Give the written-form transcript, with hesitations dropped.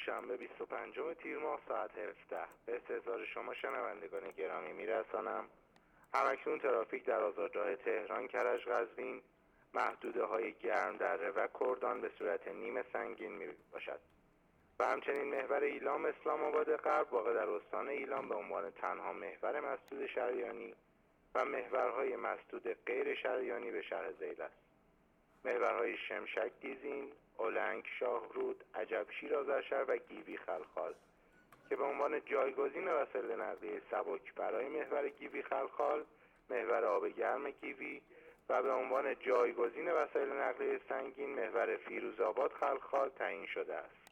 شنبه 25 تیر ماه ساعت 17 به استحضار شما شنوندگان گرامی میرسانم. همکنون ترافیک در آزادراه تهران کرج قزوین محدوده های گرم دره و کردان به صورت نیمه سنگین می باشد و همچنین محور ایلام اسلام آباد غرب واقع در استان ایلام به عنوان تنها محور مسدود شریانی و محورهای مسدود غیر شریانی به شهر ذیل است. محورهای شمشک دیزین، اولنگ شاهرود، عجبشیر آذرشهر و گیوی خلخال که به عنوان جایگزین وسایل نقلیه سبک برای محور گیوی خلخال، محور آب گرم گیوی و به عنوان جایگزین وسایل نقلیه سنگین محور فیروزآباد خلخال تعیین شده است.